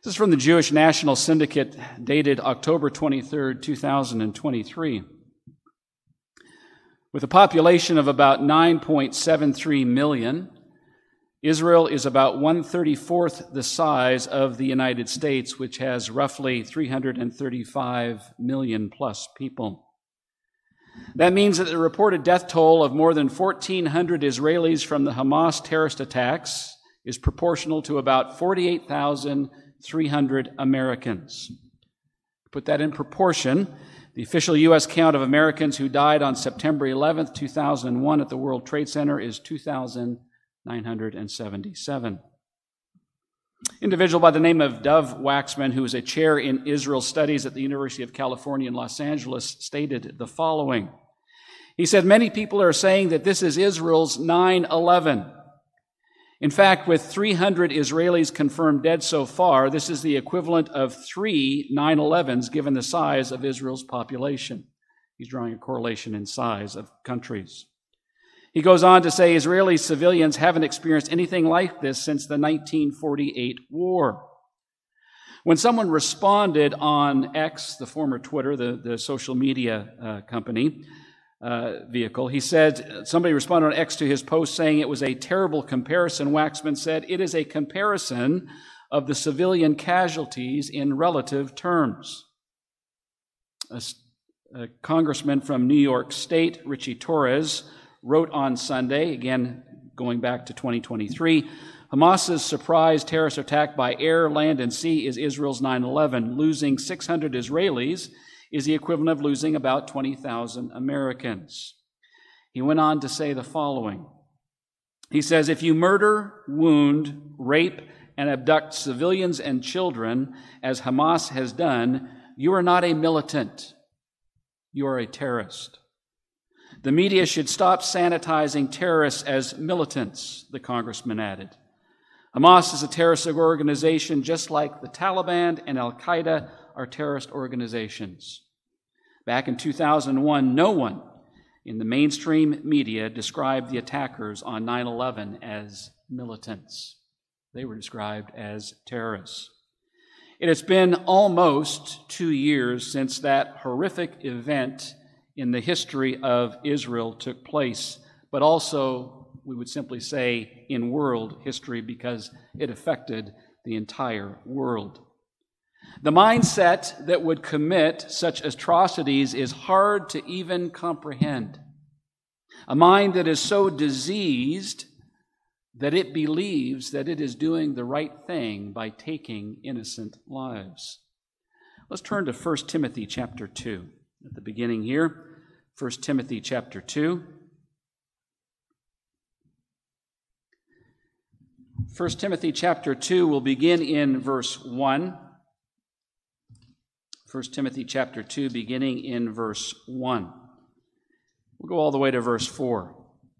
This is from the Jewish National Syndicate, dated October 23rd, 2023. With a population of about 9.73 million, Israel is about 1/34th the size of the United States, which has roughly 335 million plus people. That means that the reported death toll of more than 1,400 Israelis from the Hamas terrorist attacks is proportional to about 48,300 Americans. To put that in proportion, the official U.S. count of Americans who died on September 11th, 2001 at the World Trade Center is 2,977. Individual by the name of Dov Waxman, who is a chair in Israel Studies at the University of California in Los Angeles, stated the following. He said, "Many people are saying that this is Israel's 9/11. In fact, with 300 Israelis confirmed dead so far, this is the equivalent of 3 9/11s given the size of Israel's population." He's drawing a correlation in size of countries. He goes on to say Israeli civilians haven't experienced anything like this since the 1948 war. When someone responded on X, the former Twitter, the social media company, vehicle, he said, somebody responded on X to his post saying it was a terrible comparison. Waxman said, "It is a comparison of the civilian casualties in relative terms." A congressman from New York State, Richie Torres, wrote on Sunday, again going back to 2023, Hamas's surprise terrorist attack by air, land, and sea is Israel's 9/11. Losing 600 Israelis is the equivalent of losing about 20,000 Americans. He went on to say the following. He says, "If you murder, wound, rape, and abduct civilians and children, as Hamas has done, you are not a militant. You are a terrorist. The media should stop sanitizing terrorists as militants," the congressman added. Hamas is a terrorist organization just like the Taliban and Al-Qaeda are terrorist organizations. Back in 2001, no one in the mainstream media described the attackers on 9/11 as militants. They were described as terrorists. It has been almost 2 years since that horrific event in the history of Israel took place, but also, we would simply say, in world history because it affected the entire world. The mindset that would commit such atrocities is hard to even comprehend. A mind that is so diseased that it believes that it is doing the right thing by taking innocent lives. Let's turn to 1 Timothy chapter 2. At the beginning here, 1 Timothy chapter 2. 1 Timothy chapter 2 will begin in verse 1. 1 Timothy chapter 2, beginning in verse 1. We'll go all the way to verse 4.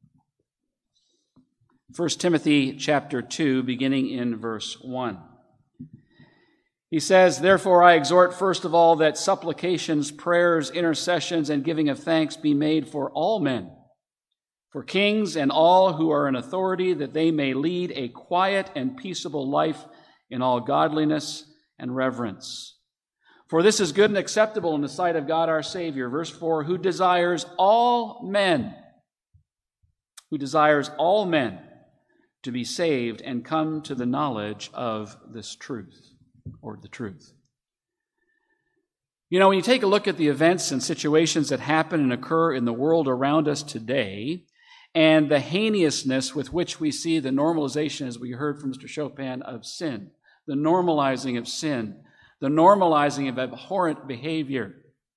1 Timothy chapter 2, beginning in verse 1. He says, "Therefore I exhort first of all that supplications, prayers, intercessions, and giving of thanks be made for all men, for kings and all who are in authority, that they may lead a quiet and peaceable life in all godliness and reverence. For this is good and acceptable in the sight of God our Savior." Verse 4, who desires all men to be saved and come to the knowledge of this truth, or the truth. You know, when you take a look at the events and situations that happen and occur in the world around us today, and the heinousness with which we see the normalization, as we heard from Mr. Chopin, of sin, the normalizing of sin, the normalizing of abhorrent behavior.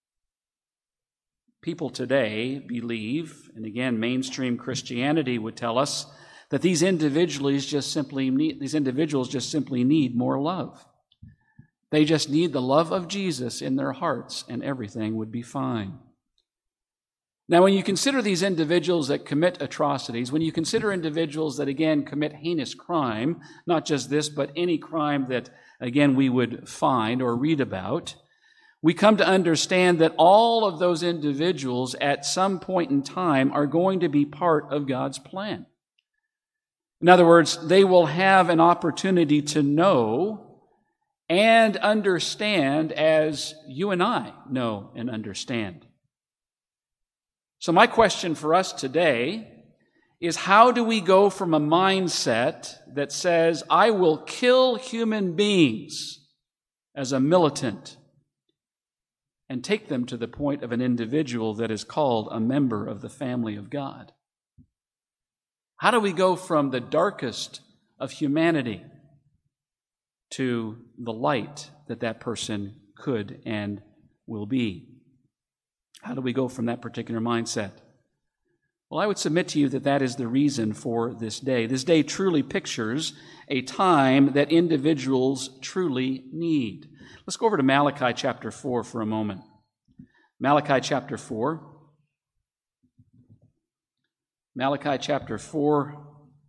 People today believe, and again, mainstream Christianity would tell us, that these individuals just simply need more love. They just need the love of Jesus in their hearts, and everything would be fine. Now, when you consider these individuals that commit atrocities, when you consider individuals that, again, commit heinous crime, not just this, but any crime that, again, we would find or read about, we come to understand that all of those individuals at some point in time are going to be part of God's plan. In other words, they will have an opportunity to know and understand as you and I know and understand. So my question for us today is, how do we go from a mindset that says, I will kill human beings as a militant, and take them to the point of an individual that is called a member of the family of God? How do we go from the darkest of humanity to the light that that person could and will be? How do we go from that particular mindset? Well, I would submit to you that that is the reason for this day. This day truly pictures a time that individuals truly need. Let's go over to Malachi chapter 4 for a moment. Malachi chapter 4. Malachi chapter 4.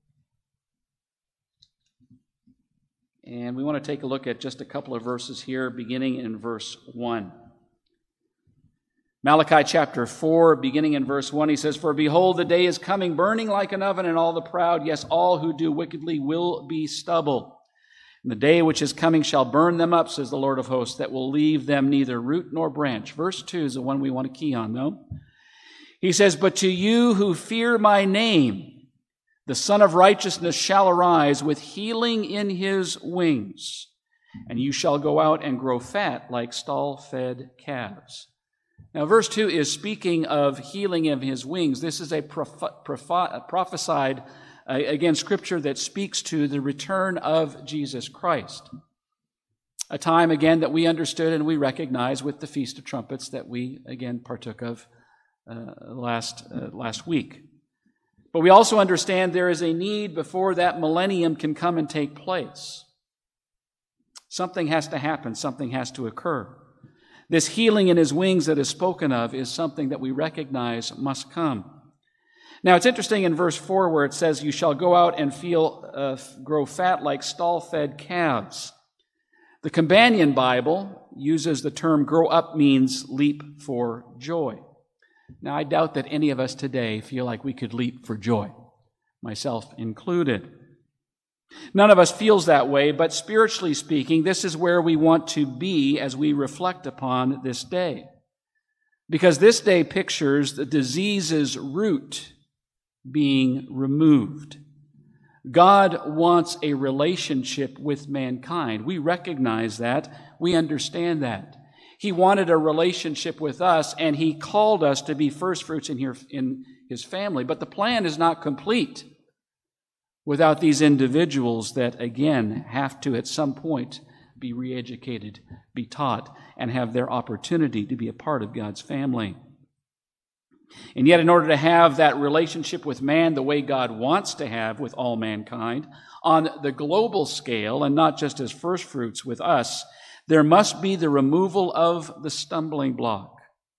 And we want to take a look at just a couple of verses here, beginning in verse 1. Malachi chapter 4, beginning in verse 1, he says, For behold, the day is coming, burning like an oven, and all the proud, yes, all who do wickedly will be stubble. And the day which is coming shall burn them up, says the Lord of hosts, that will leave them neither root nor branch. Verse 2 is the one we want to key on, though. He says, But to you who fear my name, the Son of Righteousness shall arise with healing in his wings, and you shall go out and grow fat like stall-fed calves. Now, verse 2 is speaking of healing of his wings. This is a prophesied, again, scripture that speaks to the return of Jesus Christ. A time, again, that we understood and we recognize with the Feast of Trumpets that we, again, partook of last week. But we also understand there is a need before that millennium can come and take place. Something has to happen. Something has to occur. This healing in his wings that is spoken of is something that we recognize must come. Now, it's interesting in verse 4 where it says, You shall go out and grow fat like stall-fed calves. The Companion Bible uses the term grow up means leap for joy. Now, I doubt that any of us today feel like we could leap for joy, myself included. None of us feels that way, but spiritually speaking, this is where we want to be as we reflect upon this day. Because this day pictures the disease's root being removed. God wants a relationship with mankind. We recognize that. We understand that. He wanted a relationship with us, and he called us to be first fruits in his family. But the plan is not complete without these individuals that, again, have to at some point be re-educated, be taught, and have their opportunity to be a part of God's family. And yet, in order to have that relationship with man the way God wants to have with all mankind, on the global scale, and not just as first fruits with us, there must be the removal of the stumbling block.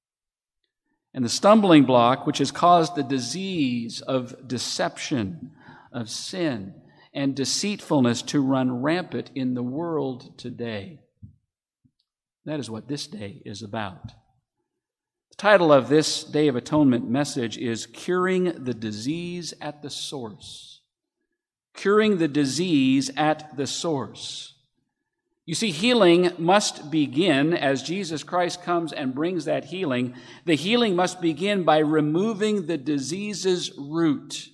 And the stumbling block, which has caused the disease of deception, of sin, and deceitfulness to run rampant in the world today. That is what this day is about. The title of this Day of Atonement message is Curing the Disease at the Source. Curing the disease at the source. You see, healing must begin as Jesus Christ comes and brings that healing. The healing must begin by removing the disease's root.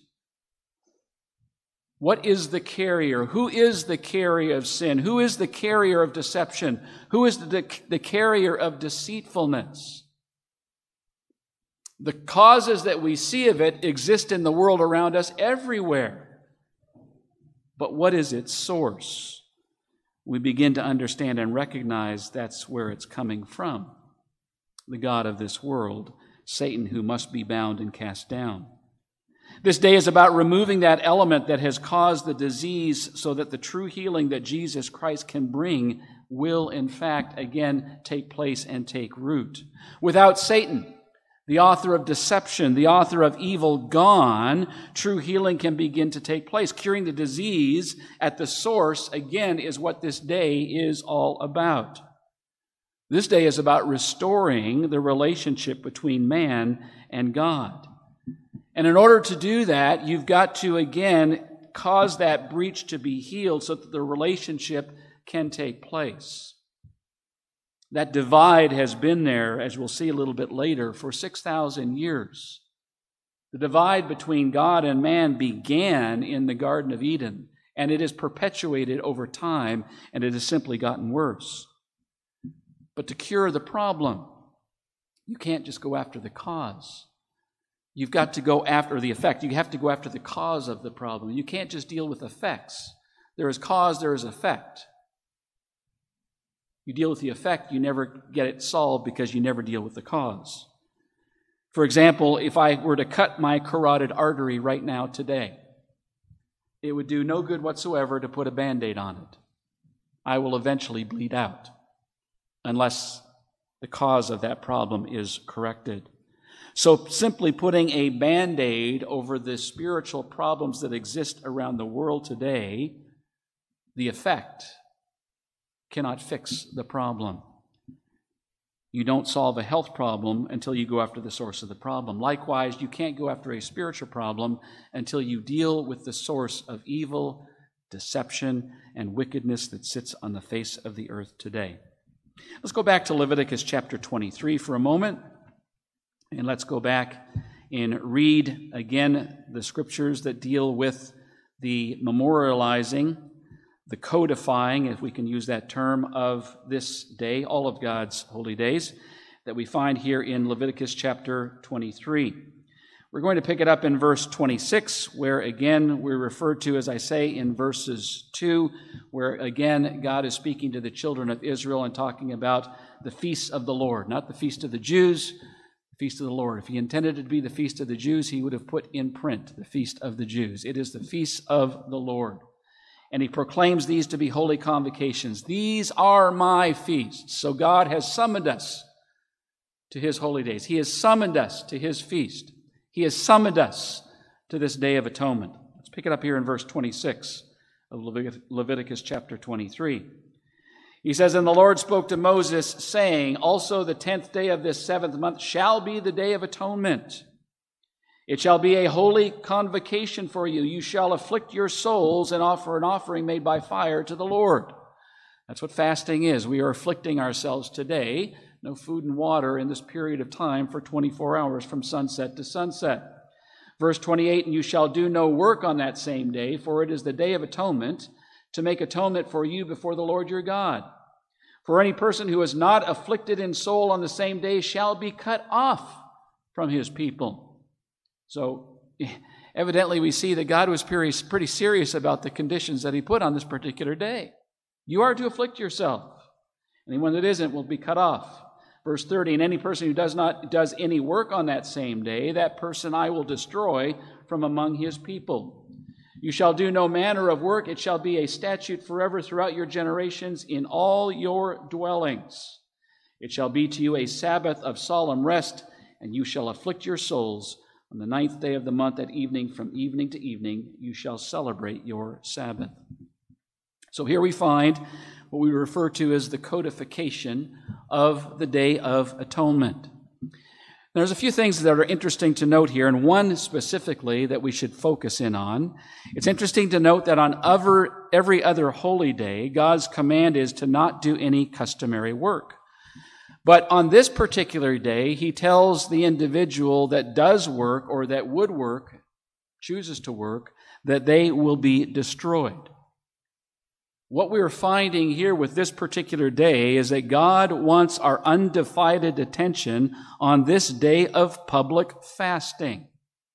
What is the carrier? Who is the carrier of sin? Who is the carrier of deception? Who is the carrier of deceitfulness? The causes that we see of it exist in the world around us everywhere. But what is its source? We begin to understand and recognize that's where it's coming from. The god of this world, Satan, who must be bound and cast down. This day is about removing that element that has caused the disease so that the true healing that Jesus Christ can bring will, in fact, again take place and take root. Without Satan, the author of deception, the author of evil gone, true healing can begin to take place. Curing the disease at the source, again, is what this day is all about. This day is about restoring the relationship between man and God. And in order to do that, you've got to, again, cause that breach to be healed so that the relationship can take place. That divide has been there, as we'll see a little bit later, for 6,000 years. The divide between God and man began in the Garden of Eden, and it is perpetuated over time, and it has simply gotten worse. But to cure the problem, you can't just go after the cause. You've got to go after the effect. You have to go after the cause of the problem. You can't just deal with effects. There is cause, there is effect. You deal with the effect, you never get it solved because you never deal with the cause. For example, if I were to cut my carotid artery right now today, it would do no good whatsoever to put a Band-Aid on it. I will eventually bleed out unless the cause of that problem is corrected. So simply putting a Band-Aid over the spiritual problems that exist around the world today, the effect cannot fix the problem. You don't solve a health problem until you go after the source of the problem. Likewise, you can't go after a spiritual problem until you deal with the source of evil, deception, and wickedness that sits on the face of the earth today. Let's go back to Leviticus chapter 23 for a moment, and let's go back and read again the scriptures that deal with the memorializing, the codifying, if we can use that term, of this day, all of God's holy days, that we find here in Leviticus chapter 23. We're going to pick it up in verse 26, where again we're referred to, as I say, in verses 2, where again God is speaking to the children of Israel and talking about the feasts of the Lord, not the feast of the Jews, the feast of the Lord. If he intended it to be the feast of the Jews, he would have put in print the feast of the Jews. It is the feast of the Lord. And he proclaims these to be holy convocations. These are my feasts. So God has summoned us to his holy days. He has summoned us to his feast. He has summoned us to this day of atonement. Let's pick it up here in verse 26 of Leviticus chapter 23. He says, "And the Lord spoke to Moses, saying, Also the 10th day of this 7th month shall be the day of atonement. It shall be a holy convocation for you. You shall afflict your souls and offer an offering made by fire to the Lord." That's what fasting is. We are afflicting ourselves today. No food and water in this period of time for 24 hours from sunset to sunset. Verse 28, "And you shall do no work on that same day, for it is the day of atonement, to make atonement for you before the Lord your God. For any person who is not afflicted in soul on the same day shall be cut off from his people." So evidently we see that God was pretty serious about the conditions that he put on this particular day. You are to afflict yourself. Anyone that isn't will be cut off. Verse 30, "And any person who does any work on that same day, that person I will destroy from among his people. You shall do no manner of work. It shall be a statute forever throughout your generations in all your dwellings. It shall be to you a Sabbath of solemn rest, and you shall afflict your souls. On the 9th day of the month at evening, from evening to evening, you shall celebrate your Sabbath." So here we find what we refer to as the codification of the Day of Atonement. There's a few things that are interesting to note here, and one specifically that we should focus in on. It's interesting to note that on every other holy day, God's command is to not do any customary work. But on this particular day, he tells the individual that does work or that would work, chooses to work, that they will be destroyed. What we're finding here with this particular day is that God wants our undivided attention on this day of public fasting.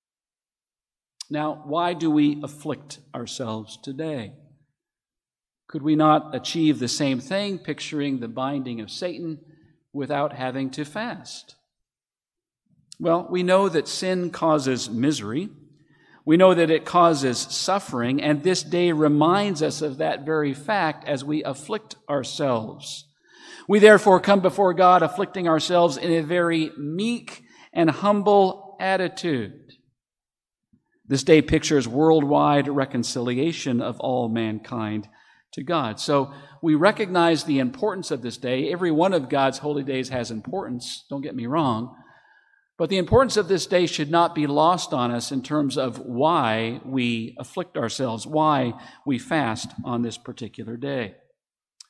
Now, why do we afflict ourselves today? Could we not achieve the same thing, picturing the binding of Satan, without having to fast? Well, we know that sin causes misery. We know that it causes suffering, and this day reminds us of that very fact as we afflict ourselves. We therefore come before God afflicting ourselves in a very meek and humble attitude. This day pictures worldwide reconciliation of all mankind to God. So we recognize the importance of this day. Every one of God's holy days has importance, don't get me wrong. But the importance of this day should not be lost on us in terms of why we afflict ourselves, why we fast on this particular day.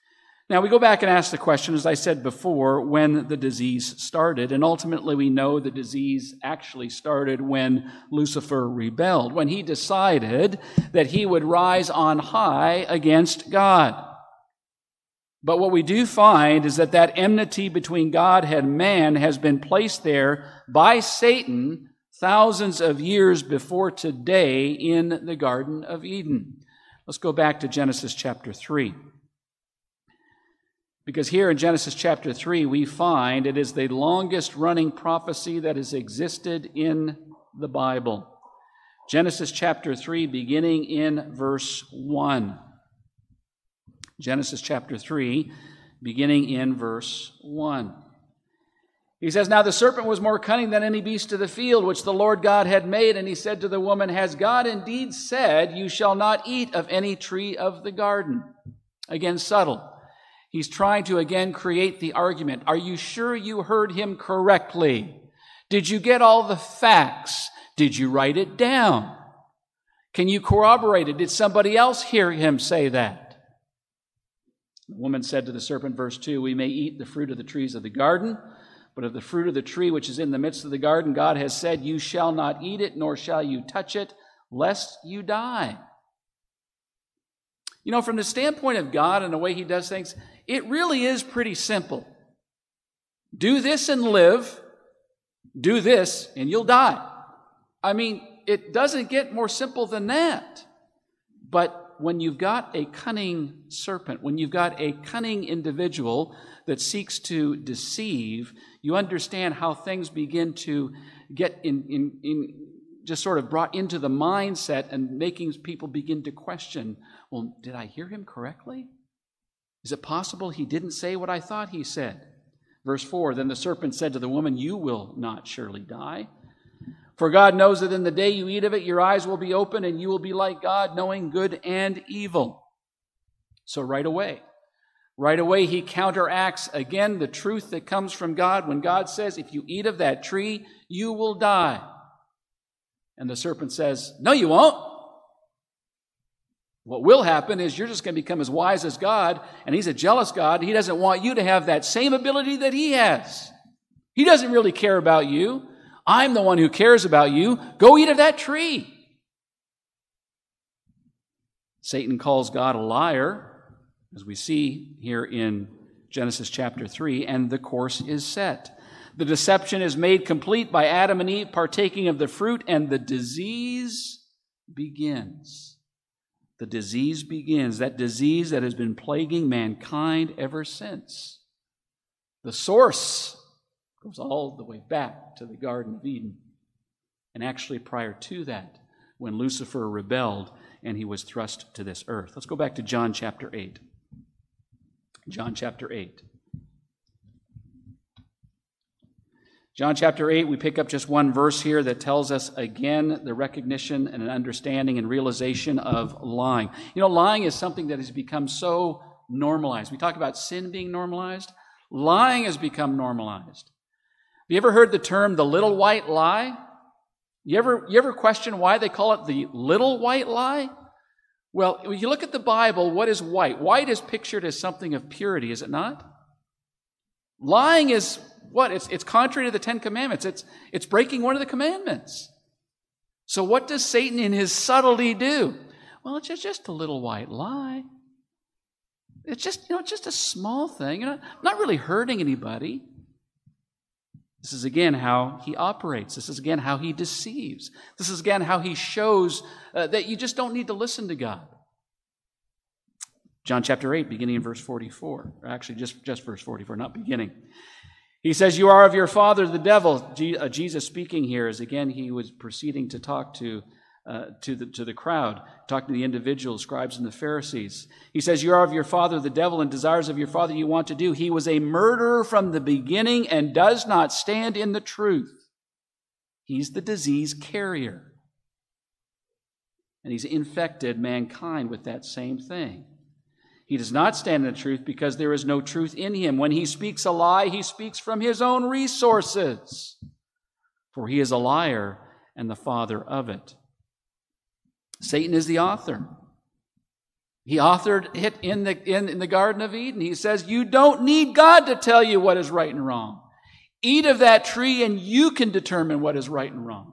Now, we go back and ask the question, as I said before, when the disease started. And ultimately, we know the disease actually started when Lucifer rebelled, when he decided that he would rise on high against God. But what we do find is that that enmity between God and man has been placed there by Satan thousands of years before today in the Garden of Eden. Let's go back to Genesis chapter 3. Because here in Genesis chapter 3, we find it is the longest running prophecy that has existed in the Bible. Genesis chapter 3, beginning in verse 1. Genesis chapter 3, beginning in verse 1. He says, "Now the serpent was more cunning than any beast of the field, which the Lord God had made. And he said to the woman, Has God indeed said, You shall not eat of any tree of the garden?" Again, subtle. He's trying to again create the argument. Are you sure you heard him correctly? Did you get all the facts? Did you write it down? Can you corroborate it? Did somebody else hear him say that? The woman said to the serpent, verse 2, "We may eat the fruit of the trees of the garden, but of the fruit of the tree which is in the midst of the garden, God has said, You shall not eat it, nor shall you touch it, lest you die." You know, from the standpoint of God and the way he does things, it really is pretty simple. Do this and live. Do this and you'll die. I mean, it doesn't get more simple than that. But when you've got a cunning serpent, when you've got a cunning individual that seeks to deceive, you understand how things begin to get just sort of brought into the mindset and making people begin to question, well, did I hear him correctly? Is it possible he didn't say what I thought he said? Verse 4, "Then the serpent said to the woman, You will not surely die. For God knows that in the day you eat of it, your eyes will be open and you will be like God, knowing good and evil." So right away he counteracts again the truth that comes from God when God says, if you eat of that tree, you will die. And the serpent says, no, you won't. What will happen is you're just going to become as wise as God, and he's a jealous God. He doesn't want you to have that same ability that he has. He doesn't really care about you. I'm the one who cares about you. Go eat of that tree. Satan calls God a liar, as we see here in Genesis chapter 3, and the course is set. The deception is made complete by Adam and Eve partaking of the fruit, and the disease begins. The disease begins, that disease that has been plaguing mankind ever since. The source goes all the way back to the Garden of Eden. And actually prior to that, when Lucifer rebelled and he was thrust to this earth. Let's go back to John chapter 8. John chapter 8. John chapter 8, we pick up just one verse here that tells us again the recognition and an understanding and realization of lying. You know, lying is something that has become so normalized. We talk about sin being normalized. Lying has become normalized. Have you ever heard the term the little white lie? You ever question why they call it the little white lie? Well, when you look at the Bible, what is white? White is pictured as something of purity, is it not? Lying is what? It's contrary to the Ten Commandments. It's breaking one of the commandments. So what does Satan in his subtlety do? Well, it's just a little white lie. It's just a small thing. Not really hurting anybody. This is again how he operates. This is again how he deceives. This is again how he shows that you just don't need to listen to God. John chapter 8, beginning in verse 44. Or actually, just verse 44, not beginning. He says, "You are of your father, the devil." Jesus speaking here as again he was proceeding to talk to the crowd, talking to the individual scribes and the Pharisees. He says, "You are of your father, the devil, and desires of your father you want to do. He was a murderer from the beginning and does not stand in the truth." He's the disease carrier. And he's infected mankind with that same thing. He does not stand in the truth because there is no truth in him. When he speaks a lie, he speaks from his own resources, for he is a liar and the father of it. Satan is the author. He authored it in the Garden of Eden. He says, you don't need God to tell you what is right and wrong. Eat of that tree and you can determine what is right and wrong.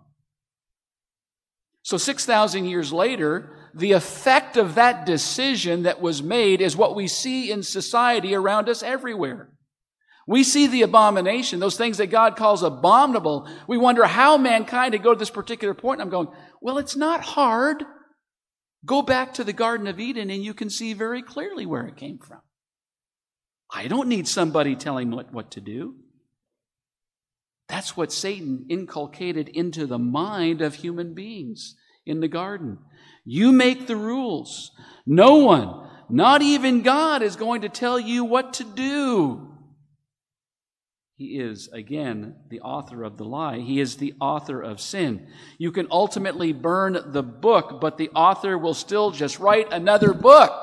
So 6,000 years later, the effect of that decision that was made is what we see in society around us everywhere. We see the abomination, those things that God calls abominable. We wonder how mankind would go to this particular point. And I'm going, well, it's not hard. Go back to the Garden of Eden and you can see very clearly where it came from. I don't need somebody telling me what to do. That's what Satan inculcated into the mind of human beings in the garden. You make the rules. No one, not even God, is going to tell you what to do. He is, again, the author of the lie. He is the author of sin. You can ultimately burn the book, but the author will still just write another book.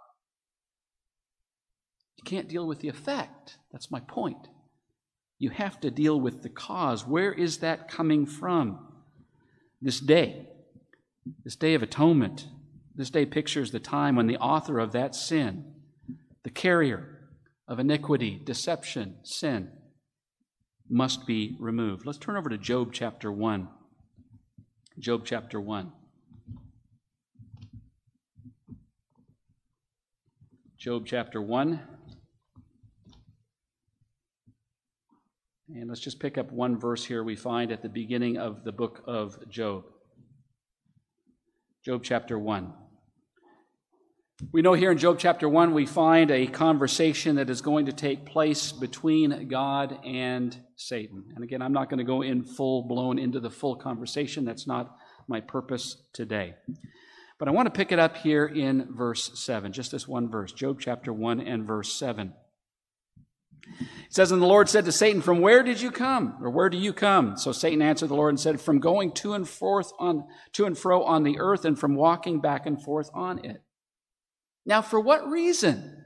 You can't deal with the effect. That's my point. You have to deal with the cause. Where is that coming from? This day of atonement, this day pictures the time when the author of that sin, the carrier of iniquity, deception, sin, must be removed. Let's turn over to Job chapter 1. Job chapter 1. Job chapter 1. And let's just pick up one verse here we find at the beginning of the book of Job. Job chapter 1. We know here in Job chapter 1 we find a conversation that is going to take place between God and Satan. And again, I'm not going to go in full-blown into the full conversation. That's not my purpose today. But I want to pick it up here in verse 7, just this one verse, Job chapter 1 and verse 7. It says, and the Lord said to Satan, from where did you come? Or where do you come? So Satan answered the Lord and said, from going to and fro on the earth and from walking back and forth on it. Now, for what reason?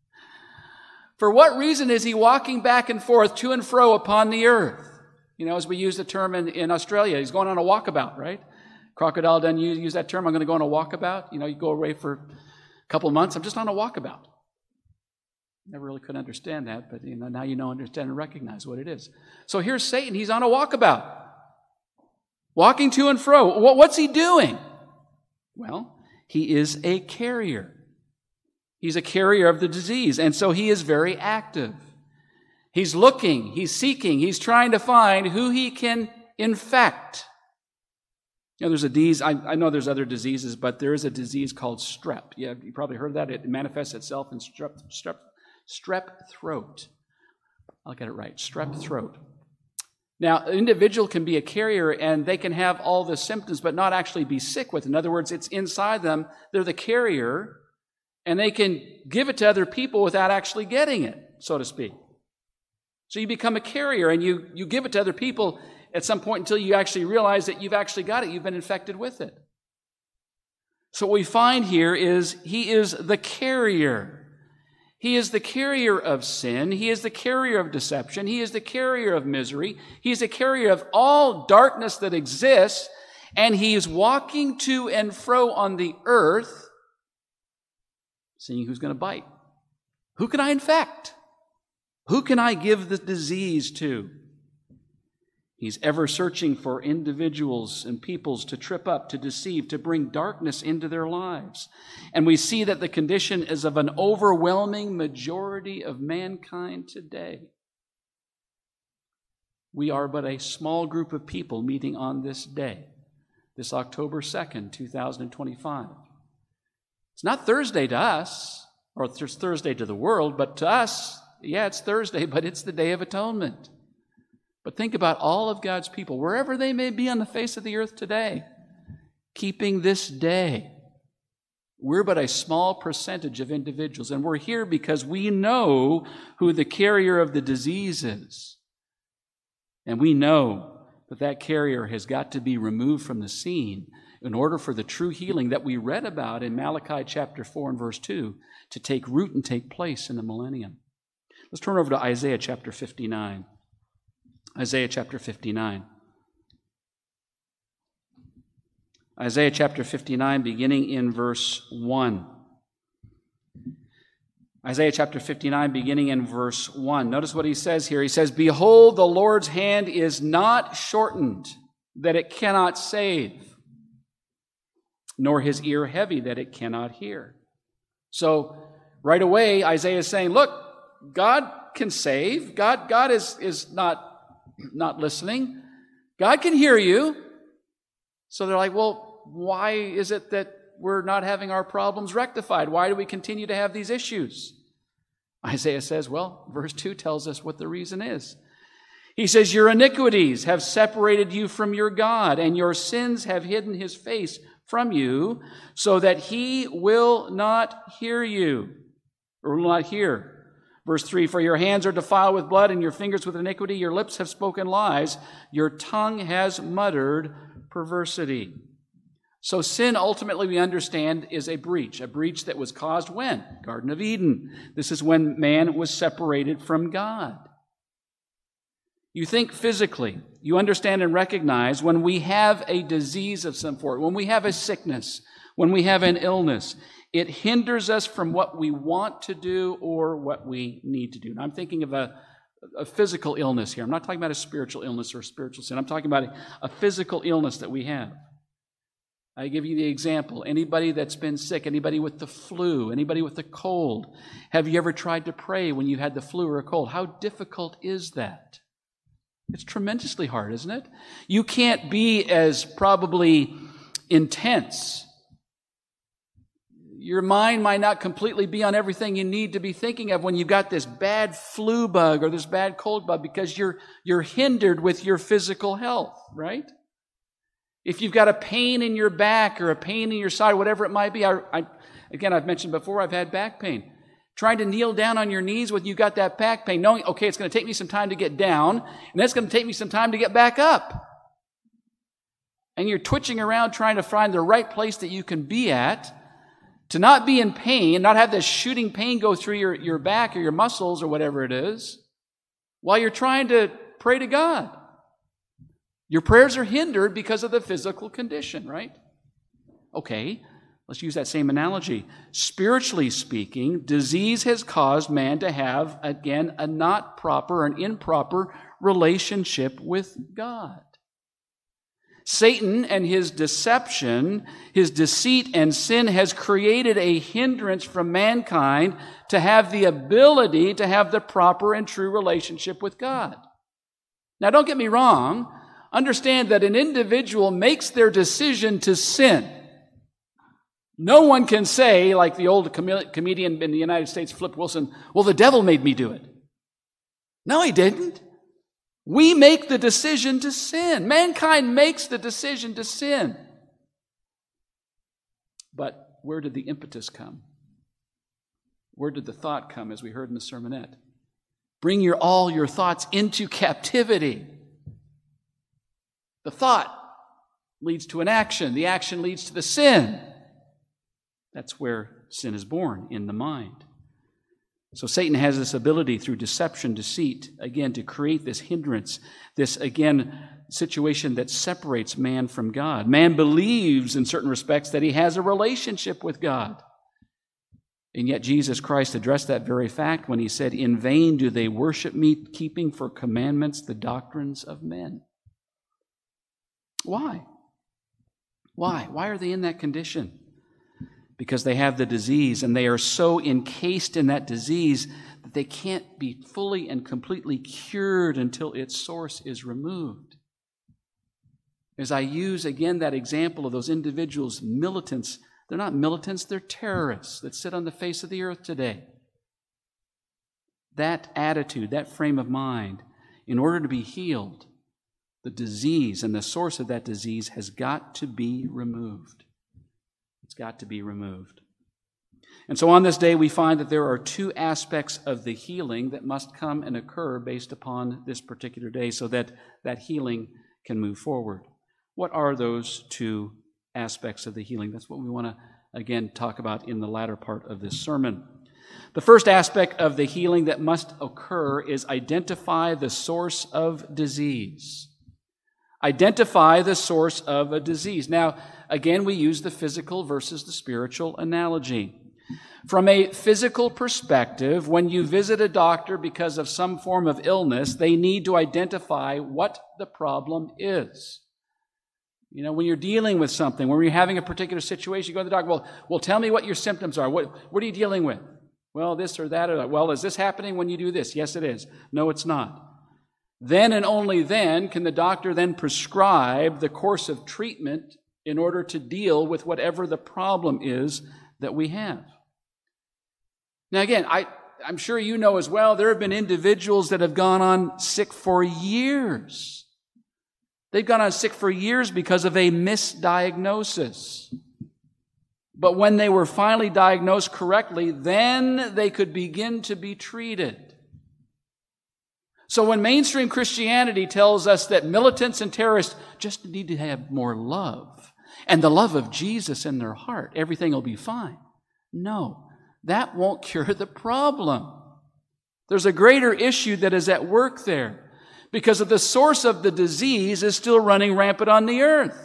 For what reason is he walking back and forth to and fro upon the earth? You know, as we use the term in Australia, he's going on a walkabout, right? Crocodile doesn't use that term. I'm going to go on a walkabout. You know, you go away for a couple of months. I'm just on a walkabout. Never really could understand that, but now you know, understand and recognize what it is. So here's Satan. He's on a walkabout, walking to and fro. What's he doing? Well, he is a carrier. He's a carrier of the disease, and so he is very active. He's looking, he's seeking, he's trying to find who he can infect. You know, there's a disease, I know there's other diseases, but there is a disease called strep. Yeah, you probably heard of that. It manifests itself in strep throat. I'll get it right. Strep throat. Now, an individual can be a carrier and they can have all the symptoms but not actually be sick with it. In other words, it's inside them. They're the carrier and they can give it to other people without actually getting it, so to speak. So you become a carrier and you give it to other people at some point until you actually realize that you've actually got it. You've been infected with it. So what we find here is he is the carrier. He is the carrier of sin. He is the carrier of deception. He is the carrier of misery. He is the carrier of all darkness that exists. And he is walking to and fro on the earth, seeing who's going to bite. Who can I infect? Who can I give the disease to? He's ever searching for individuals and peoples to trip up, to deceive, to bring darkness into their lives. And we see that the condition is of an overwhelming majority of mankind today. We are but a small group of people meeting on this day, this October 2nd, 2025. It's not Thursday to us, or it's Thursday to the world, but to us, yeah, it's Thursday, but it's the Day of Atonement. But think about all of God's people, wherever they may be on the face of the earth today, keeping this day. We're but a small percentage of individuals, and we're here because we know who the carrier of the disease is. And we know that that carrier has got to be removed from the scene in order for the true healing that we read about in Malachi chapter 4 and verse 2 to take root and take place in the millennium. Let's turn over to Isaiah chapter 59. Isaiah chapter 59. Isaiah chapter 59, beginning in verse 1. Isaiah chapter 59, beginning in verse 1. Notice what he says here. He says, "Behold, the Lord's hand is not shortened, that it cannot save, nor his ear heavy, that it cannot hear." So, right away, Isaiah is saying, look, God can save. God is not listening. God can hear you. So they're like, well, why is it that we're not having our problems rectified? Why do we continue to have these issues? Isaiah says, well, verse 2 tells us what the reason is. He says, "Your iniquities have separated you from your God, and your sins have hidden his face from you, so that he will not hear you," or will not hear. Verse 3, "For your hands are defiled with blood, and your fingers with iniquity. Your lips have spoken lies. Your tongue has muttered perversity." So sin, ultimately, we understand, is a breach that was caused when? Garden of Eden. This is when man was separated from God. You think physically, you understand and recognize when we have a disease of some sort, when we have a sickness, when we have an illness, it hinders us from what we want to do or what we need to do. Now, I'm thinking of a physical illness here. I'm not talking about a spiritual illness or a spiritual sin. I'm talking about a physical illness that we have. I give you the example. Anybody that's been sick, anybody with the flu, anybody with the cold, have you ever tried to pray when you had the flu or a cold? How difficult is that? It's tremendously hard, isn't it? You can't be as probably intense. Your mind might not completely be on everything you need to be thinking of when you've got this bad flu bug or this bad cold bug, because you're hindered with your physical health, right? If you've got a pain in your back or a pain in your side, whatever it might be, again, I've mentioned before, I've had back pain. Trying to kneel down on your knees when you've got that back pain, knowing, okay, it's going to take me some time to get down, and that's going to take me some time to get back up. And you're twitching around trying to find the right place that you can be at, to not be in pain, not have this shooting pain go through your back or your muscles or whatever it is, while you're trying to pray to God. Your prayers are hindered because of the physical condition, right? Okay, let's use that same analogy. Spiritually speaking, disease has caused man to have, again, a not proper, an improper relationship with God. Satan and his deception, his deceit and sin has created a hindrance from mankind to have the ability to have the proper and true relationship with God. Now, don't get me wrong. Understand that an individual makes their decision to sin. No one can say, like the old comedian in the United States, Flip Wilson, well, the devil made me do it. No, he didn't. We make the decision to sin. Mankind makes the decision to sin. But where did the impetus come? Where did the thought come, as we heard in the sermonette? Bring all your thoughts into captivity. The thought leads to an action. The action leads to the sin. That's where sin is born, in the mind. So Satan has this ability through deception, deceit, again, to create this hindrance, this, again, situation that separates man from God. Man believes, in certain respects, that he has a relationship with God. And yet Jesus Christ addressed that very fact when he said, "In vain do they worship me, keeping for commandments the doctrines of men." Why? Why are they in that condition? Because they have the disease, and they are so encased in that disease that they can't be fully and completely cured until its source is removed. As I use again that example of those individuals, militants, they're not militants, they're terrorists that sit on the face of the earth today. That attitude, that frame of mind, in order to be healed, the disease and the source of that disease has got to be removed. It's got to be removed. And so on this day, we find that there are two aspects of the healing that must come and occur based upon this particular day so that that healing can move forward. What are those two aspects of the healing? That's what we want to, again, talk about in the latter part of this sermon. The first aspect of the healing that must occur is identify the source of disease. Identify the source of a disease. Now, again, we use the physical versus the spiritual analogy. From a physical perspective, when you visit a doctor because of some form of illness, they need to identify what the problem is. You know, when you're dealing with something, when you're having a particular situation, you go to the doctor, well, tell me what your symptoms are. What are you dealing with? Well, this or that or that. Well, is this happening when you do this? Yes, it is. No, it's not. Then and only then can the doctor then prescribe the course of treatment in order to deal with whatever the problem is that we have. Now again, I'm sure you know as well, there have been individuals that have gone on sick for years. They've gone on sick for years because of a misdiagnosis. But when they were finally diagnosed correctly, then they could begin to be treated. So when mainstream Christianity tells us that militants and terrorists just need to have more love and the love of Jesus in their heart, everything will be fine. No, that won't cure the problem. There's a greater issue that is at work there because of the source of the disease is still running rampant on the earth.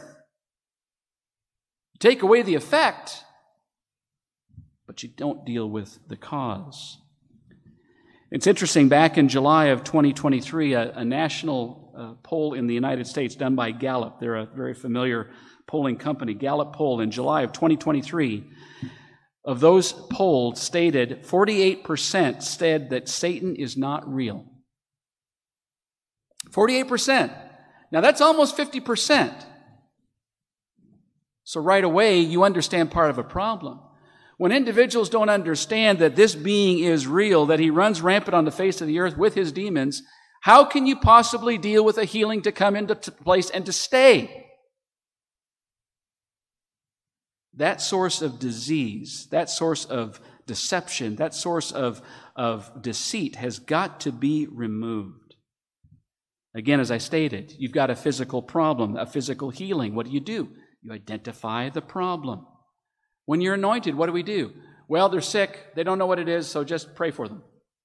Take away the effect, but you don't deal with the cause. It's interesting, back in July of 2023, a national poll in the United States done by Gallup, they're a very familiar polling company, Gallup poll in July of 2023, of those polled stated 48% said that Satan is not real. 48%. Now that's almost 50%. So right away, you understand part of a problem. When individuals don't understand that this being is real, that he runs rampant on the face of the earth with his demons, how can you possibly deal with a healing to come into place and to stay? That source of disease, that source of deception, that source of deceit has got to be removed. Again, as I stated, you've got a physical problem, a physical healing. What do? You identify the problem. When you're anointed, what do? Well, they're sick. They don't know what it is, so just pray for them.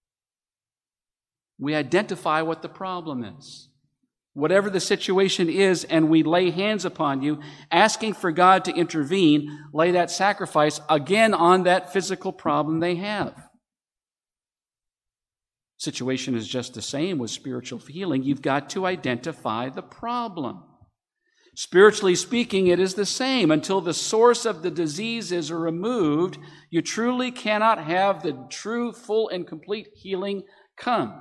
We identify what the problem is. Whatever the situation is, and we lay hands upon you, asking for God to intervene, lay that sacrifice again on that physical problem they have. Situation is just the same with spiritual healing. You've got to identify the problem. Spiritually speaking, it is the same. Until the source of the disease is removed, you truly cannot have the true, full, and complete healing come.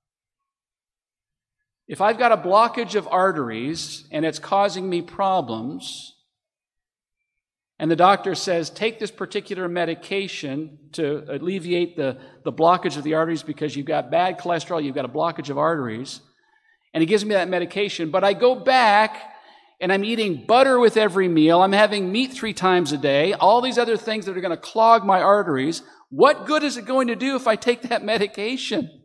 If I've got a blockage of arteries and it's causing me problems, and the doctor says, take this particular medication to alleviate the blockage of the arteries because you've got bad cholesterol, you've got a blockage of arteries, and he gives me that medication, but I go back and I'm eating butter with every meal, I'm having meat 3 times a day, all these other things that are going to clog my arteries, what good is it going to do if I take that medication?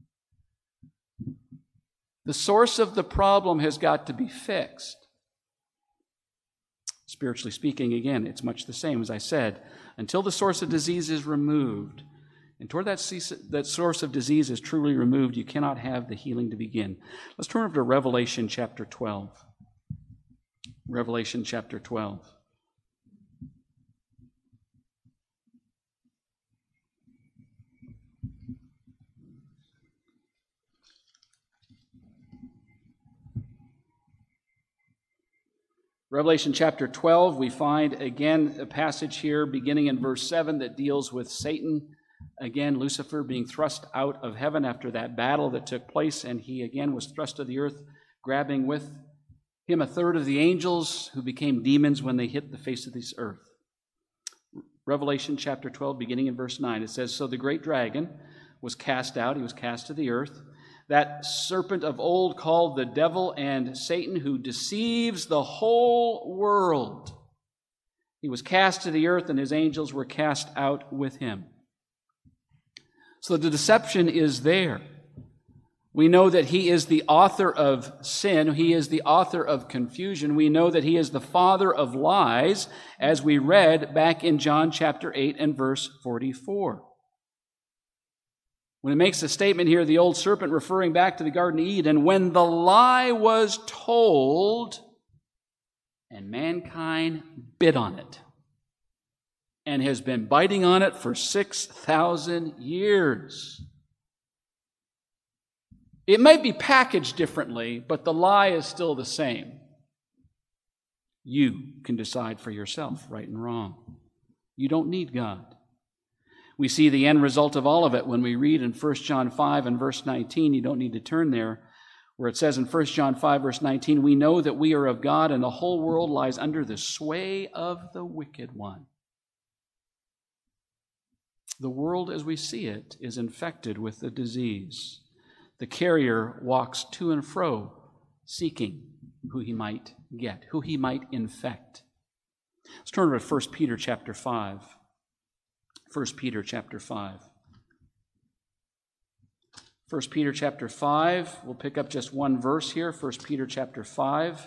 The source of the problem has got to be fixed. Spiritually speaking, again, it's much the same. As I said, until the source of disease is removed, and toward that source of disease is truly removed, you cannot have the healing to begin. Let's turn over to Revelation chapter 12. Revelation chapter 12. Revelation chapter 12, we find again a passage here beginning in verse 7 that deals with Satan, again Lucifer being thrust out of heaven after that battle that took place, and he again was thrust to the earth, grabbing with him a third of the angels who became demons when they hit the face of this earth. Revelation chapter 12, beginning in verse 9, it says, So the great dragon was cast out, he was cast to the earth, that serpent of old called the devil and Satan, who deceives the whole world. He was cast to the earth, and his angels were cast out with him. So the deception is there. We know that he is the author of sin. He is the author of confusion. We know that he is the father of lies, as we read back in John chapter 8 and verse 44. When it makes a statement here, the old serpent referring back to the Garden of Eden, when the lie was told, and mankind bit on it and has been biting on it for 6,000 years. It might be packaged differently, but the lie is still the same. You can decide for yourself right and wrong. You don't need God. We see the end result of all of it when we read in 1 John 5 and verse 19. You don't need to turn there, where it says in 1 John 5 verse 19, we know that we are of God and the whole world lies under the sway of the wicked one. The world as we see it is infected with the disease. The carrier walks to and fro, seeking who he might get, who he might infect. Let's turn to 1 Peter chapter 5. 1 Peter chapter 5. 1 Peter chapter 5, we'll pick up just one verse here, 1 Peter chapter 5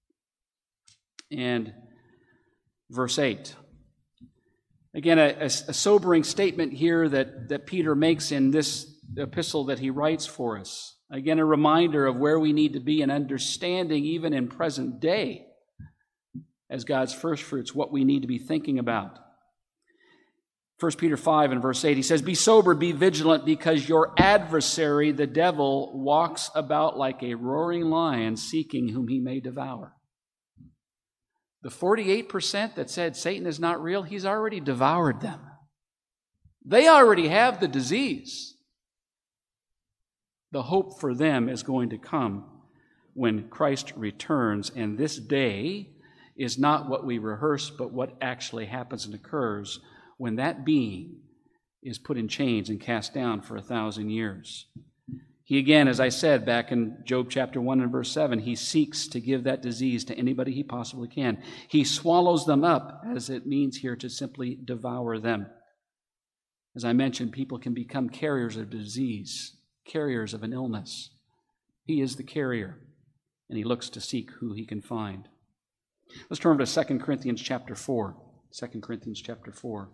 and verse 8. Again, a sobering statement here that Peter makes in this epistle that he writes for us. Again, a reminder of where we need to be in understanding, even in present day, as God's first fruits, what we need to be thinking about. 1 Peter 5 and verse 8, he says, be sober, be vigilant, because your adversary, the devil, walks about like a roaring lion, seeking whom he may devour. The 48% that said Satan is not real, he's already devoured them. They already have the disease. The hope for them is going to come when Christ returns, and this day is not what we rehearse, but what actually happens and occurs when that being is put in chains and cast down for 1,000 years. He again, as I said back in Job chapter 1 and verse 7, he seeks to give that disease to anybody he possibly can. He swallows them up, as it means here to simply devour them. As I mentioned, people can become carriers of disease, carriers of an illness. He is the carrier, and he looks to seek who he can find. Let's turn to 2 Corinthians chapter 4. 2 Corinthians chapter 4.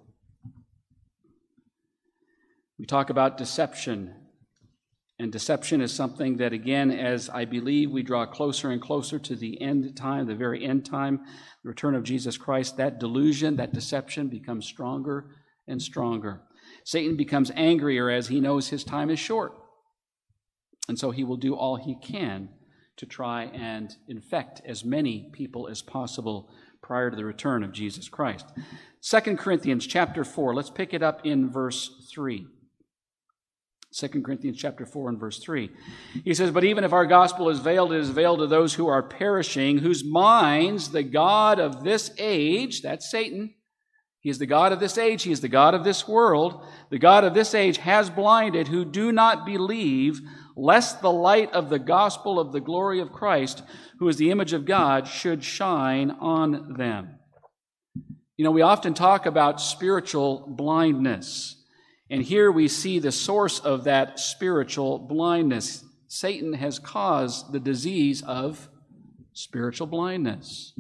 We talk about deception. And deception is something that, again, as I believe we draw closer and closer to the end time, the very end time, the return of Jesus Christ, that delusion, that deception becomes stronger and stronger. Satan becomes angrier as he knows his time is short. And so he will do all he can to try and infect as many people as possible prior to the return of Jesus Christ. 2 Corinthians chapter 4, let's pick it up in verse 3. 2 Corinthians chapter 4 and verse 3. He says, but even if our gospel is veiled, it is veiled to those who are perishing, whose minds the God of this age, that's Satan, he is the God of this age, he is the God of this world, the God of this age has blinded, who do not believe, lest the light of the gospel of the glory of Christ, who is the image of God, should shine on them. You know, we often talk about spiritual blindness. And here we see the source of that spiritual blindness. Satan has caused the disease of spiritual blindness.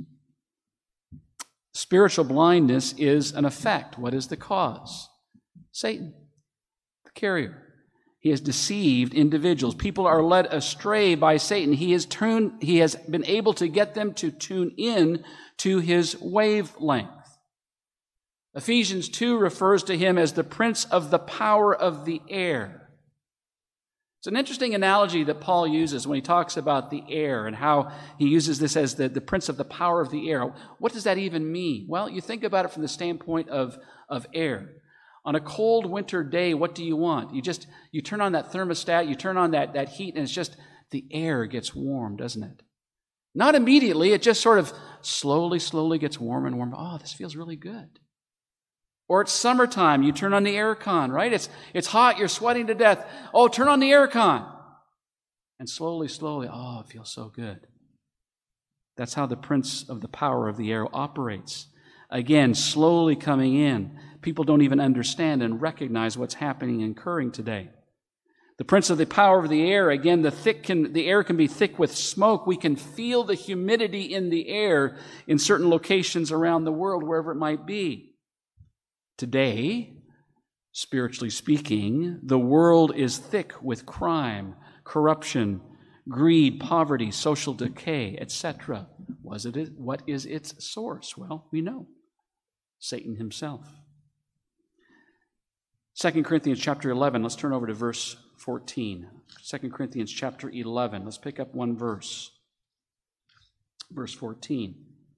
Spiritual blindness is an effect. What is the cause? Satan, the carrier. He has deceived individuals. People are led astray by Satan. He has been able to get them to tune in to his wavelength. Ephesians 2 refers to him as the prince of the power of the air. It's an interesting analogy that Paul uses when he talks about the air and how he uses this as the prince of the power of the air. What does that even mean? Well, you think about it from the standpoint of air. On a cold winter day, what do you want? You turn on that thermostat, you turn on that heat, and it's just the air gets warm, doesn't it? Not immediately, it just sort of slowly gets warmer and warmer. Oh, this feels really good. Or it's summertime, you turn on the air con, right? It's hot, you're sweating to death. Oh, turn on the air con. And slowly, oh, it feels so good. That's how the prince of the power of the air operates. Again, slowly coming in. People don't even understand and recognize what's happening and occurring today. The prince of the power of the air, again, the air can be thick with smoke. We can feel the humidity in the air in certain locations around the world, wherever it might be. Today, spiritually speaking, the world is thick with crime, corruption, greed, poverty, social decay, etc. What is its source? Well, we know. Satan himself. 2 Corinthians chapter 11, let's turn over to verse 14. 2 Corinthians chapter 11, let's pick up one verse. Verse 14.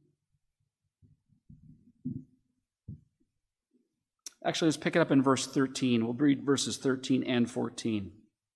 Actually, let's pick it up in verse 13. We'll read verses 13 and 14.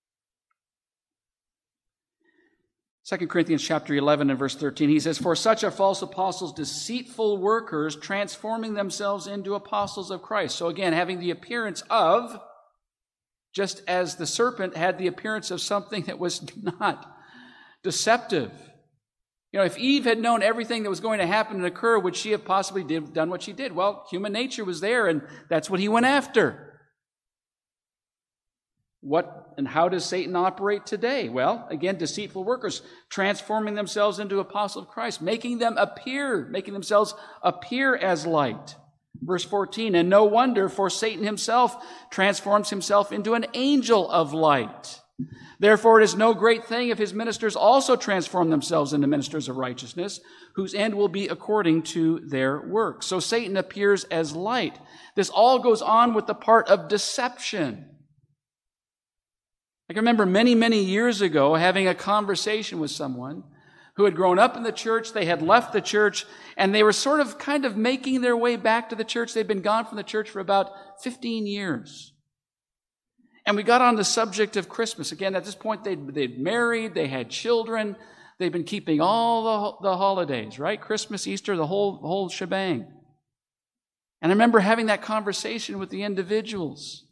2 Corinthians chapter 11 and verse 13, he says, "For such are false apostles, deceitful workers, transforming themselves into apostles of Christ." So again, having the appearance of, just as the serpent had the appearance of something that was not deceptive. If Eve had known everything that was going to happen and occur, would she have possibly done what she did? Well, human nature was there, and that's what he went after. What and how does Satan operate today? Well, again, deceitful workers, transforming themselves into apostles of Christ, making themselves appear as light. Verse 14, "And no wonder, for Satan himself transforms himself into an angel of light. Therefore, it is no great thing if his ministers also transform themselves into ministers of righteousness, whose end will be according to their work." So Satan appears as light. This all goes on with the part of deception. I can remember many, many years ago having a conversation with someone who had grown up in the church, they had left the church, and they were kind of making their way back to the church. They'd been gone from the church for about 15 years. And we got on the subject of Christmas. Again, at this point, they'd married, they had children, they'd been keeping all the holidays, right? Christmas, Easter, the whole shebang. And I remember having that conversation with the individuals.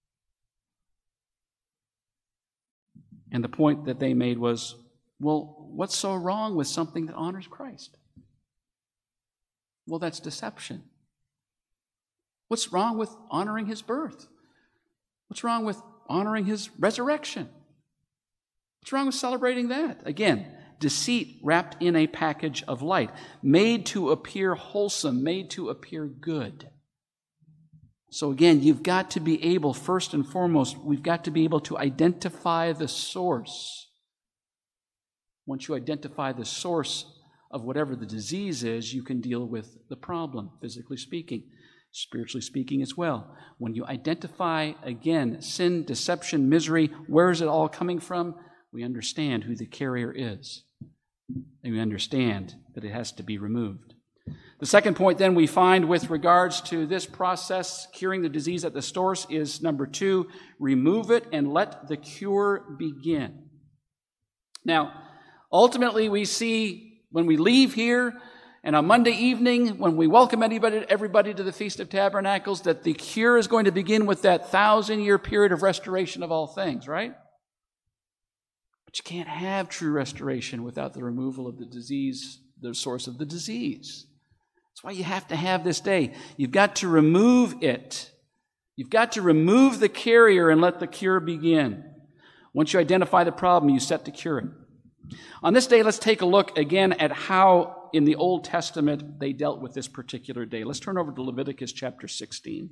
And the point that they made was, well, what's so wrong with something that honors Christ? Well, that's deception. What's wrong with honoring his birth? What's wrong with honoring his resurrection? What's wrong with celebrating that? Again, deceit wrapped in a package of light, made to appear wholesome, made to appear good. So again, you've got to be able, first and foremost, we've got to be able to identify the source. Once you identify the source of whatever the disease is, you can deal with the problem, physically speaking, spiritually speaking as well. When you identify, again, sin, deception, misery, where is it all coming from? We understand who the carrier is. And we understand that it has to be removed. The second point then we find with regards to this process, curing the disease at the source, is number 2, remove it and let the cure begin. Now, ultimately we see when we leave here and on Monday evening, when we welcome everybody to the Feast of Tabernacles, that the cure is going to begin with that 1,000-year period of restoration of all things, right? But you can't have true restoration without the removal of the disease, the source of the disease. That's why you have to have this day. You've got to remove it. You've got to remove the carrier and let the cure begin. Once you identify the problem, you set to cure it. On this day, let's take a look again at how in the Old Testament they dealt with this particular day. Let's turn over to Leviticus chapter 16.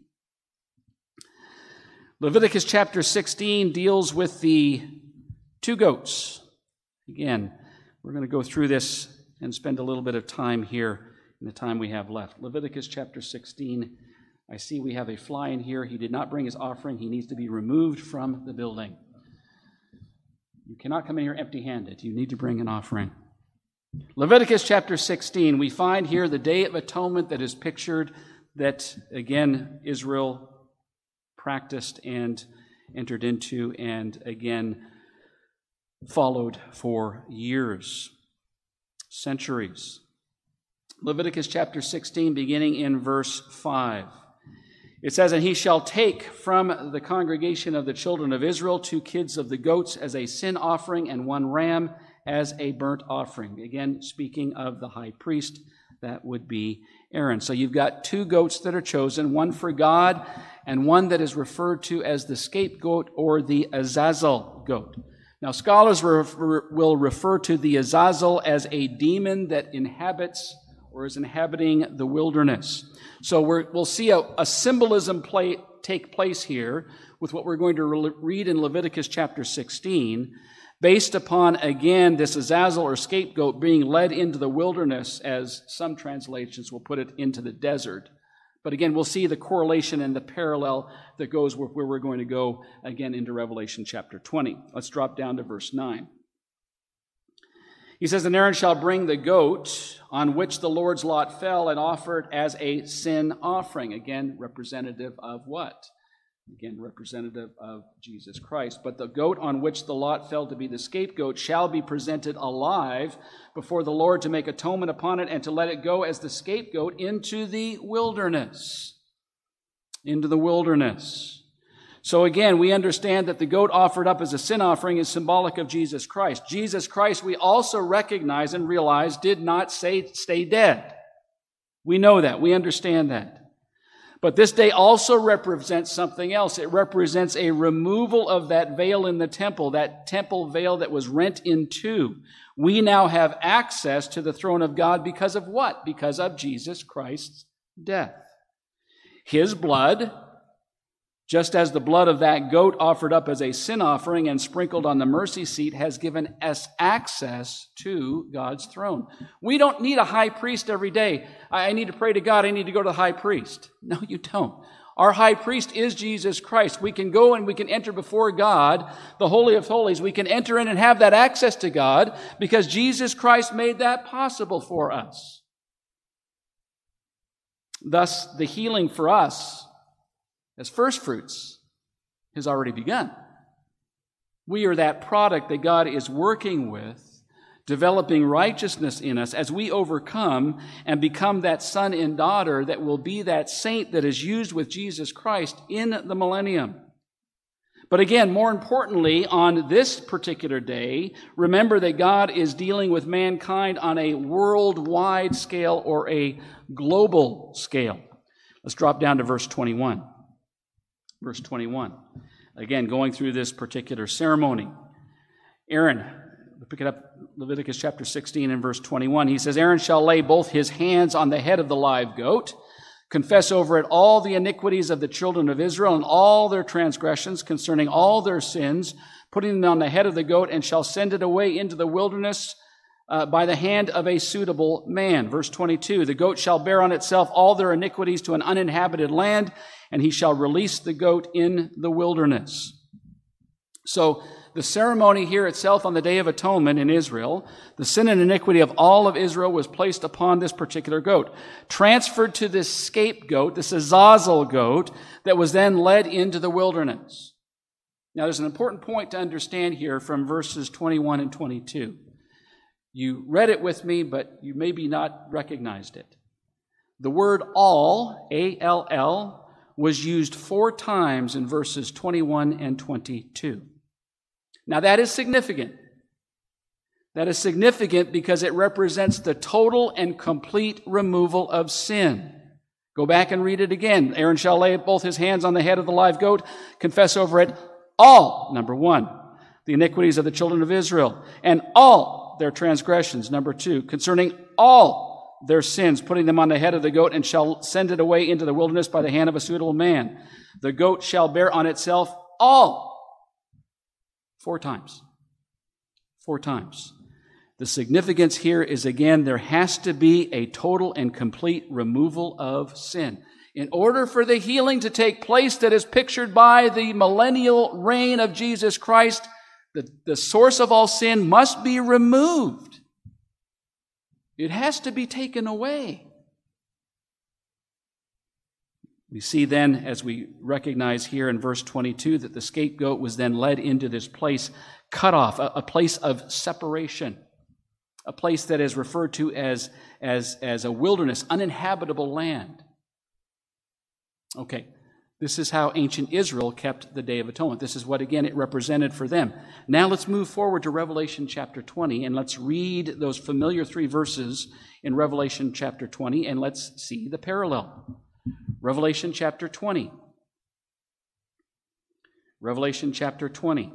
Leviticus chapter 16 deals with the 2 goats. Again, we're going to go through this and spend a little bit of time here in the time we have left. Leviticus chapter 16. I see we have a fly in here. He did not bring his offering. He needs to be removed from the building. You cannot come in here empty-handed. You need to bring an offering. Leviticus chapter 16. We find here the Day of Atonement that is pictured, that, again, Israel practiced and entered into and, again, followed for years, centuries. Leviticus chapter 16, beginning in verse 5. It says, "And he shall take from the congregation of the children of Israel 2 kids of the goats as a sin offering and 1 ram as a burnt offering." Again, speaking of the high priest, that would be Aaron. So you've got 2 goats that are chosen, one for God and one that is referred to as the scapegoat or the Azazel goat. Now, scholars will refer to the Azazel as a demon that inhabits or is inhabiting the wilderness. So we'll see a symbolism take place here with what we're going to read in Leviticus chapter 16, based upon, again, this Azazel or scapegoat being led into the wilderness, as some translations will put it, into the desert, But again, we'll see the correlation and the parallel that goes where we're going to go again into Revelation chapter 20. Let's drop down to verse 9. He says, "And Aaron shall bring the goat on which the Lord's lot fell and offer it as a sin offering." Again, representative of what? Again, representative of Jesus Christ. "But the goat on which the lot fell to be the scapegoat shall be presented alive before the Lord to make atonement upon it and to let it go as the scapegoat into the wilderness." Into the wilderness. So again, we understand that the goat offered up as a sin offering is symbolic of Jesus Christ. Jesus Christ, we also recognize and realize, did not stay dead. We know that. We understand that. But this day also represents something else. It represents a removal of that veil in the temple, that temple veil that was rent in two. We now have access to the throne of God because of what? Because of Jesus Christ's death. His blood, just as the blood of that goat offered up as a sin offering and sprinkled on the mercy seat, has given us access to God's throne. We don't need a high priest every day. I need to pray to God. I need to go to the high priest. No, you don't. Our high priest is Jesus Christ. We can go and we can enter before God, the Holy of Holies. We can enter in and have that access to God because Jesus Christ made that possible for us. Thus, the healing for us as first fruits has already begun. We are that product that God is working with, developing righteousness in us as we overcome and become that son and daughter that will be that saint that is used with Jesus Christ in the millennium. But again, more importantly, on this particular day, remember that God is dealing with mankind on a worldwide scale or a global scale. Let's drop down to verse 21. Verse 21. Again, going through this particular ceremony. Aaron, pick it up, Leviticus chapter 16 and verse 21. He says, "Aaron shall lay both his hands on the head of the live goat, confess over it all the iniquities of the children of Israel and all their transgressions concerning all their sins, putting them on the head of the goat, and shall send it away into the wilderness by the hand of a suitable man." Verse 22, "The goat shall bear on itself all their iniquities to an uninhabited land, and he shall release the goat in the wilderness." So the ceremony here itself on the Day of Atonement in Israel, the sin and iniquity of all of Israel was placed upon this particular goat, transferred to this scapegoat, this Azazel goat, that was then led into the wilderness. Now there's an important point to understand here from verses 21 and 22. You read it with me, but you maybe not recognized it. The word all, A-L-L, was used 4 times in verses 21 and 22. Now that is significant. That is significant because it represents the total and complete removal of sin. Go back and read it again. "Aaron shall lay both his hands on the head of the live goat, confess over it all," number 1, "the iniquities of the children of Israel, and all their transgressions," number 2, "concerning all their sins, putting them on the head of the goat, and shall send it away into the wilderness by the hand of a suitable man. The goat shall bear on itself all." 4 times. 4 times. The significance here is, again, there has to be a total and complete removal of sin. In order for the healing to take place that is pictured by the millennial reign of Jesus Christ, the source of all sin must be removed. It has to be taken away. We see then, as we recognize here in verse 22, that the scapegoat was then led into this place, cut off, a place of separation, a place that is referred to as a wilderness, uninhabitable land. Okay, this is how ancient Israel kept the Day of Atonement. This is what, again, it represented for them. Now let's move forward to Revelation chapter 20, and let's read those familiar 3 verses in Revelation chapter 20, and let's see the parallel. Revelation chapter 20. Revelation chapter 20.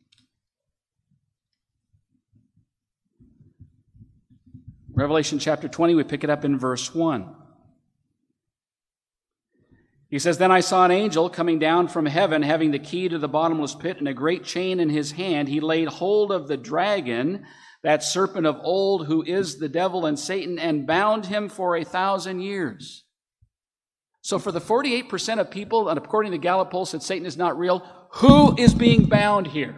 Revelation chapter 20, we pick it up in verse 1. He says, "Then I saw an angel coming down from heaven, having the key to the bottomless pit and a great chain in his hand. He laid hold of the dragon, that serpent of old, who is the devil and Satan, and bound him for 1,000 years. So for the 48% of people, and according to Gallup poll, said Satan is not real, who is being bound here?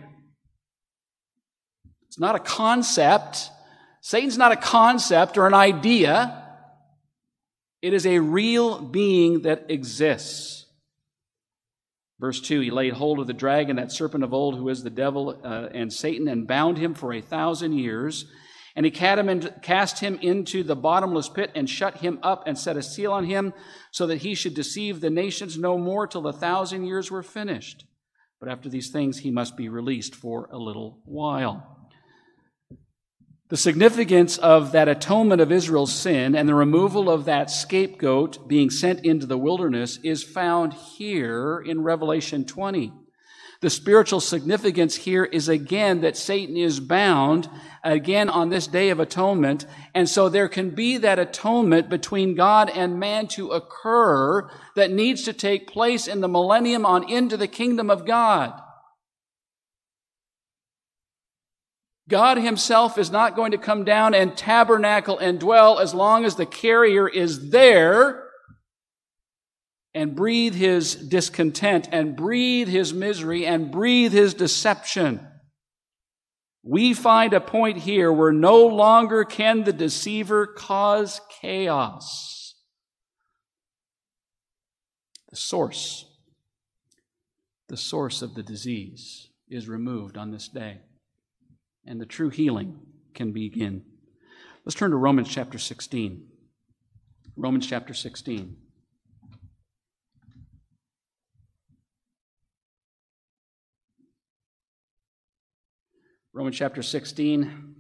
It's not a concept. Satan's not a concept or an idea. It is a real being that exists. Verse 2, he laid hold of the dragon, that serpent of old, who is the devil and Satan, and bound him for 1,000 years. And he cast him into the bottomless pit and shut him up and set a seal on him so that he should deceive the nations no more till the 1,000 years were finished. But after these things, he must be released for a little while. The significance of that atonement of Israel's sin and the removal of that scapegoat being sent into the wilderness is found here in Revelation 20. The spiritual significance here is again that Satan is bound again on this day of atonement, and so there can be that atonement between God and man to occur that needs to take place in the millennium on into the kingdom of God. God himself is not going to come down and tabernacle and dwell as long as the carrier is there and breathe his discontent and breathe his misery and breathe his deception. We find a point here where no longer can the deceiver cause chaos. The source of the disease is removed on this day, and the true healing can begin. Let's turn to Romans chapter 16. Romans chapter 16. Romans chapter 16.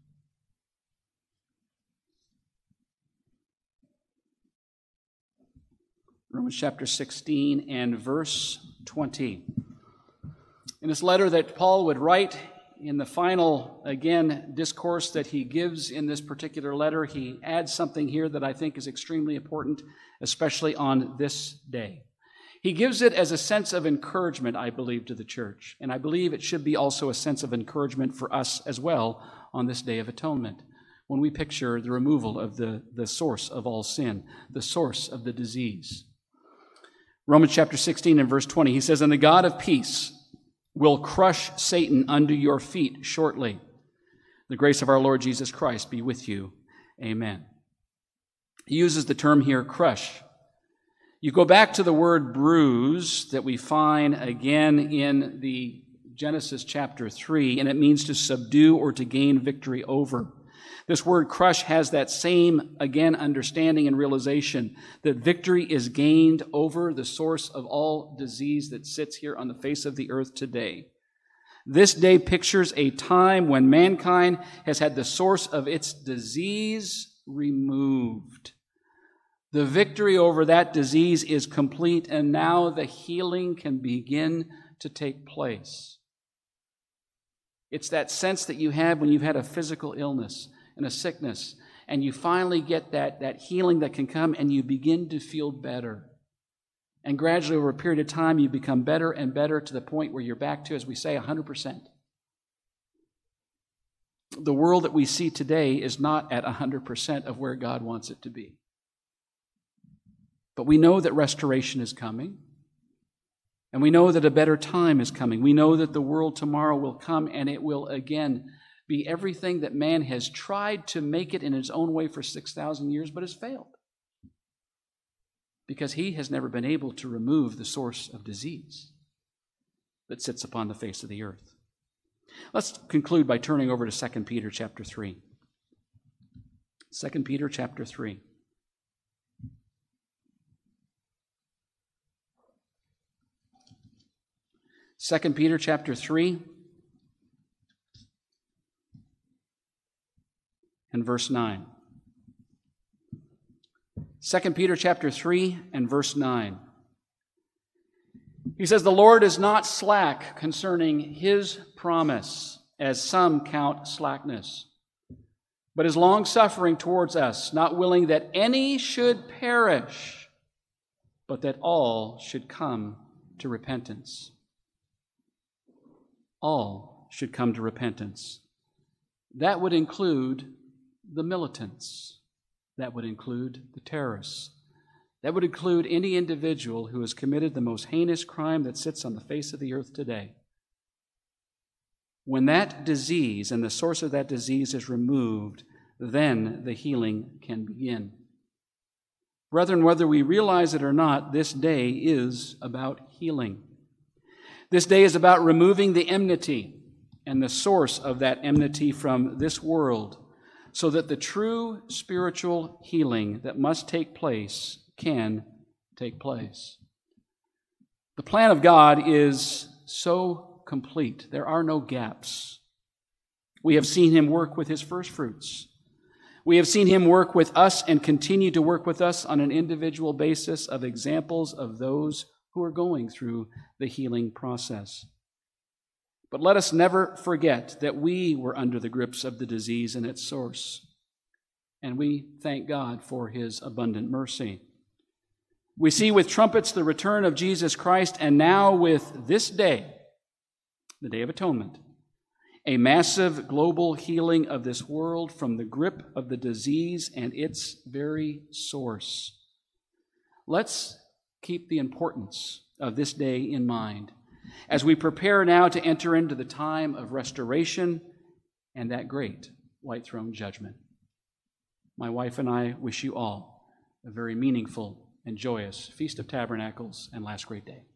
Romans chapter 16 and verse 20. In this letter that Paul would write in the final, again, discourse that he gives in this particular letter, he adds something here that I think is extremely important, especially on this day. He gives it as a sense of encouragement, I believe, to the church. And I believe it should be also a sense of encouragement for us as well on this day of atonement, when we picture the removal of the source of all sin, the source of the disease. Romans chapter 16 and verse 20, he says, "And the God of peace will crush Satan under your feet shortly. The grace of our Lord Jesus Christ be with you. Amen." He uses the term here, crush. You go back to the word bruise that we find again in the Genesis chapter 3, and it means to subdue or to gain victory over. This word crush has that same, again, understanding and realization that victory is gained over the source of all disease that sits here on the face of the earth today. This day pictures a time when mankind has had the source of its disease removed. The victory over that disease is complete, and now the healing can begin to take place. It's that sense that you have when you've had a physical illness and a sickness, and you finally get that healing that can come, and you begin to feel better. And gradually, over a period of time, you become better and better to the point where you're back to, as we say, 100%. The world that we see today is not at 100% of where God wants it to be. But we know that restoration is coming. And we know that a better time is coming. We know that the world tomorrow will come, and it will again be everything that man has tried to make it in his own way for 6,000 years, but has failed. Because he has never been able to remove the source of disease that sits upon the face of the earth. Let's conclude by turning over to 2 Peter chapter 3. 2 Peter chapter 3. 2 Peter chapter 3 and verse 9. 2 Peter chapter 3 and verse 9. He says, "The Lord is not slack concerning his promise, as some count slackness, but is long-suffering towards us, not willing that any should perish, but that all should come to repentance." All should come to repentance. That would include the militants. That would include the terrorists. That would include any individual who has committed the most heinous crime that sits on the face of the earth today. When that disease and the source of that disease is removed, then the healing can begin. Brethren, whether we realize it or not, this day is about healing. This day is about removing the enmity and the source of that enmity from this world, so that the true spiritual healing that must take place can take place. The plan of God is so complete. There are no gaps. We have seen Him work with His first fruits. We have seen Him work with us and continue to work with us on an individual basis of examples of those who are going through the healing process. But let us never forget that we were under the grips of the disease and its source. And we thank God for His abundant mercy. We see with trumpets the return of Jesus Christ, and now with this day, the Day of Atonement, a massive global healing of this world from the grip of the disease and its very source. Let's keep the importance of this day in mind as we prepare now to enter into the time of restoration and that great white throne judgment. My wife and I wish you all a very meaningful and joyous Feast of Tabernacles and last great day.